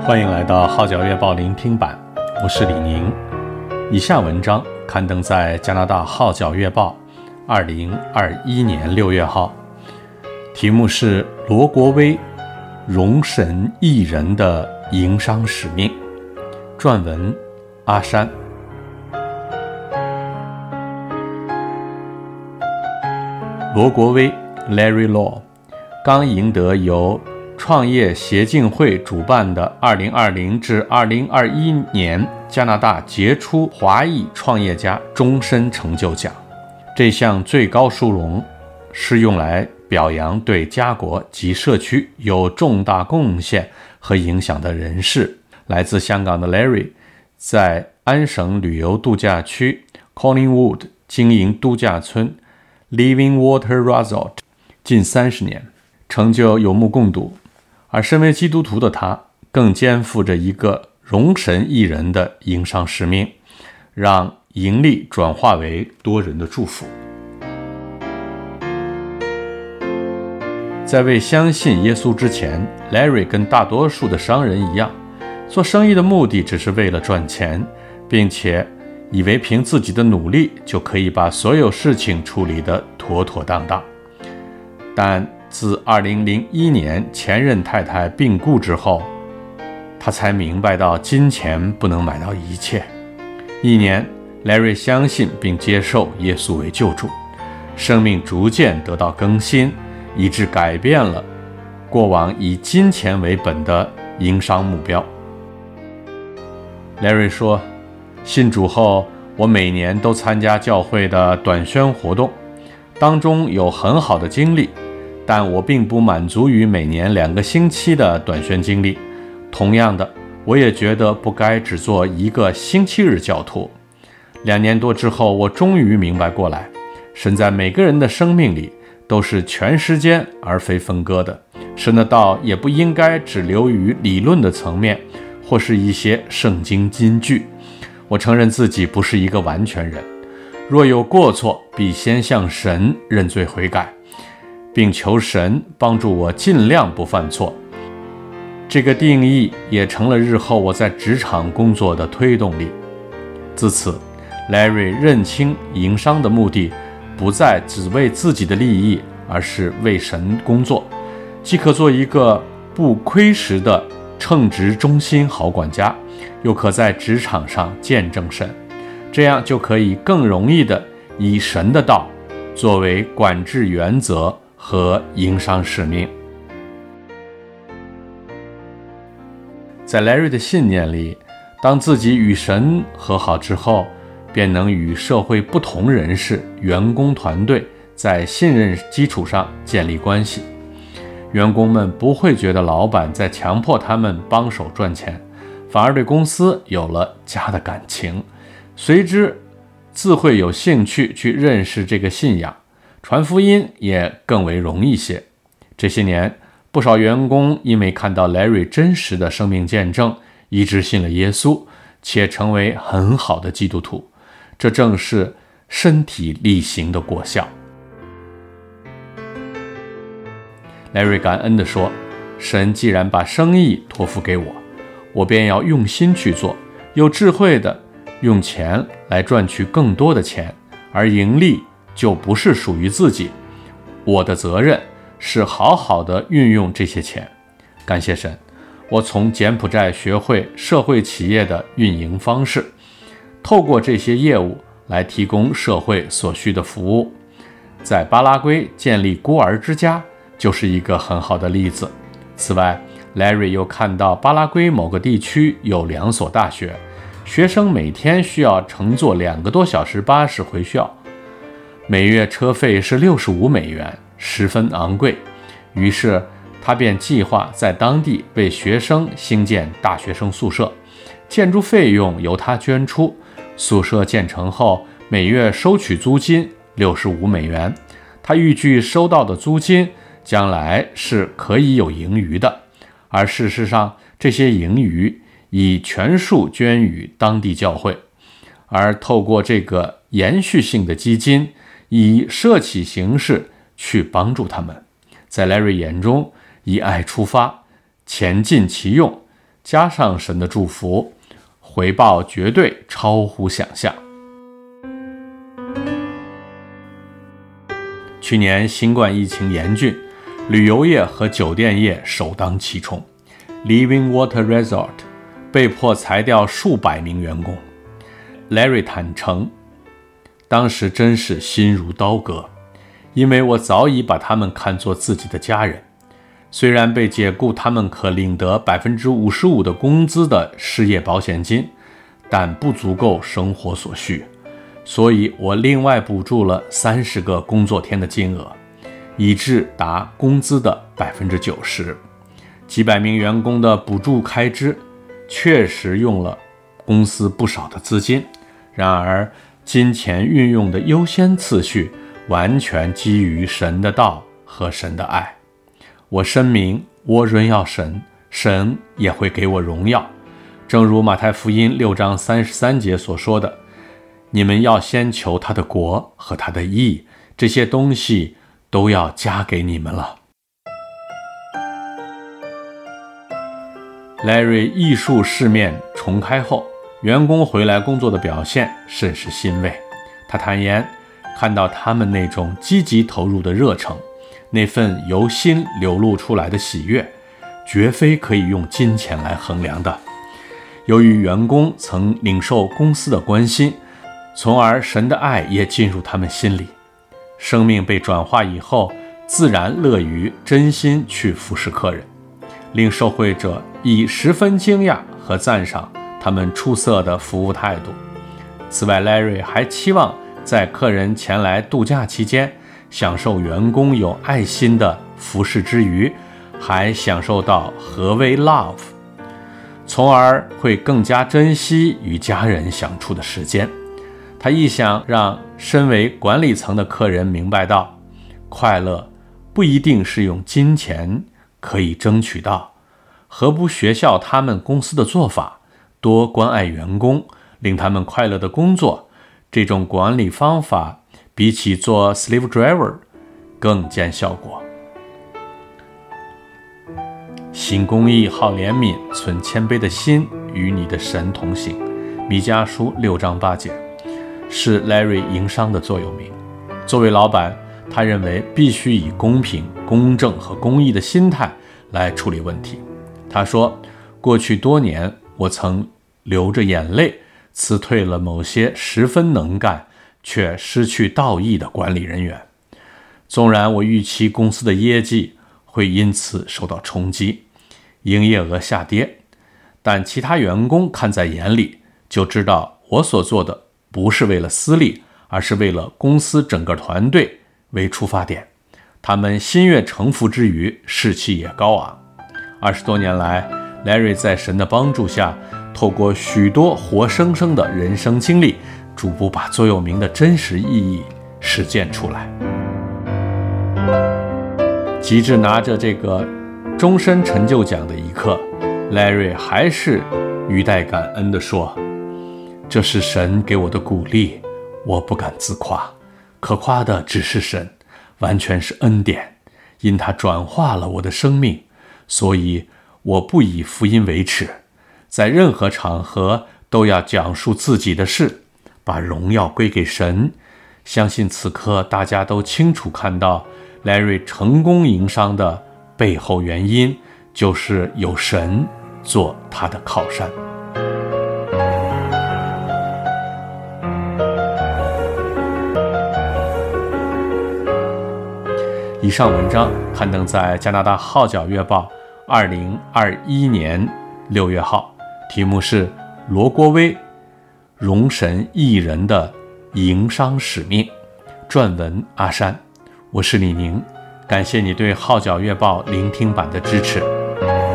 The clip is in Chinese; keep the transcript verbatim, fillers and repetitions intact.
欢迎来到号角月报聆听版，我是李宁。以下文章刊登在加拿大号角月报二零二一年六月号，题目是罗国威容神一人的营商使命，撰文阿山。罗国威 Larry Law 刚赢得由创业协进会主办的二零二零至二零二一年加拿大杰出华裔创业家终身成就奖。这项最高殊荣是用来表扬对家国及社区有重大贡献和影响的人士。来自香港的 Larry 在安省旅游度假区 Collingwood 经营度假村 Living Water Resort 近三十年，成就有目共睹。而身为基督徒的他，更肩负着一个容神一人的营商使命，让盈利转化为多人的祝福。在未相信耶稣之前， Larry 跟大多数的商人一样，做生意的目的只是为了赚钱，并且以为凭自己的努力就可以把所有事情处理得妥妥当当。但自二零零一年前任太太病故之后，他才明白到金钱不能买到一切。一年 Larry 相信并接受耶稣为救主，生命逐渐得到更新，以致改变了过往以金钱为本的营商目标。 Larry 说，信主后我每年都参加教会的短宣活动，当中有很好的经历，但我并不满足于每年两个星期的短宣经历。同样的，我也觉得不该只做一个星期日教徒。两年多之后，我终于明白过来，神在每个人的生命里都是全时间而非分割的。神的道也不应该只流于理论的层面，或是一些圣经金句。我承认自己不是一个完全人，若有过错，必先向神认罪悔改，并求神帮助我尽量不犯错。这个定义也成了日后我在职场工作的推动力。自此 Larry 认清营商的目的不再只为自己的利益，而是为神工作，既可做一个不亏实的称职忠心好管家，又可在职场上见证神，这样就可以更容易地以神的道作为管制原则和营商使命。在 Larry 的信念里，当自己与神和好之后，便能与社会不同人士、员工团队在信任基础上建立关系。员工们不会觉得老板在强迫他们帮手赚钱，反而对公司有了家的感情，随之自会有兴趣去认识这个信仰，传福音也更为容易些。这些年，不少员工因为看到 Larry 真实的生命见证，一致信了耶稣，且成为很好的基督徒。这正是身体力行的果效。 Larry 感恩地说，神既然把生意托付给我，我便要用心去做，有智慧的用钱来赚取更多的钱，而盈利就不是属于自己。我的责任是好好的运用这些钱。感谢神，我从柬埔寨学会社会企业的运营方式，透过这些业务来提供社会所需的服务。在巴拉圭建立孤儿之家就是一个很好的例子。此外， Larry 又看到巴拉圭某个地区有两所大学，学生每天需要乘坐两个多小时巴士回校，每月车费是六十五美元，十分昂贵。于是他便计划在当地为学生兴建大学生宿舍，建筑费用由他捐出，宿舍建成后每月收取租金六十五美元。他预计收到的租金将来是可以有盈余的，而事实上这些盈余已全数捐予当地教会。而透过这个延续性的基金，以社企形式去帮助他们。在 Larry 眼中，以爱出发，钱尽其用， 加上神的祝福，回报绝对超乎想象。去年新冠疫情严峻，旅游业和酒店业首当其冲， Living Water Resort 被迫裁掉数百名员工。 Larry 坦诚，当时真是心如刀割，因为我早已把他们看作自己的家人。虽然被解雇，他们可领得 百分之五十五 的工资的失业保险金，但不足够生活所需，所以我另外补助了三十个工作天的金额，以致达工资的 百分之九十。 几百名员工的补助开支确实用了公司不少的资金，然而金钱运用的优先次序完全基于神的道和神的爱。我声明，我荣耀神，神也会给我荣耀。正如马太福音六章三十三节所说的，你们要先求他的国和他的义，这些东西都要加给你们了。 Larry 艺术市面重开后，员工回来工作的表现甚是欣慰。他坦言，看到他们那种积极投入的热诚，那份由心流露出来的喜悦，绝非可以用金钱来衡量的。由于员工曾领受公司的关心，从而神的爱也进入他们心里，生命被转化以后，自然乐于真心去服侍客人，令受惠者以十分惊讶和赞赏他们出色的服务态度。此外， Larry 还期望在客人前来度假期间，享受员工有爱心的服侍之余，还享受到何为 love， 从而会更加珍惜与家人相处的时间。他亦想让身为管理层的客人明白到，快乐不一定是用金钱可以争取到，何不学效他们公司的做法，多关爱员工，令他们快乐的工作。这种管理方法比起做 slave driver 更见效果。行公义，好怜悯，存谦卑的心，与你的神同行。弥迦书六章八节，是 Larry 营商的座右铭。作为老板，他认为必须以公平、公正和公义的心态来处理问题。他说，过去多年，我曾流着眼泪辞退了某些十分能干却失去道义的管理人员。纵然我预期公司的业绩会因此受到冲击，营业额下跌，但其他员工看在眼里，就知道我所做的不是为了私利，而是为了公司整个团队为出发点。他们心悦诚服之余，士气也高昂。二十多年来， Larry 在神的帮助下，透过许多活生生的人生经历，逐步把座右铭的真实意义实践出来。及至拿着这个终身成就奖的一刻， Larry 还是语带感恩地说，这是神给我的鼓励，我不敢自夸，可夸的只是神，完全是恩典，因他转化了我的生命，所以我不以福音为耻，在任何场合都要讲述自己的事，把荣耀归给神。相信此刻大家都清楚看到 Larry 成功营商的背后原因，就是有神做他的靠山。以上文章刊登在加拿大号角月报二零二一年六月号，题目是罗国威荣神益人的营商使命，撰文阿山。我是李宁，感谢你对号角月报聆听版的支持。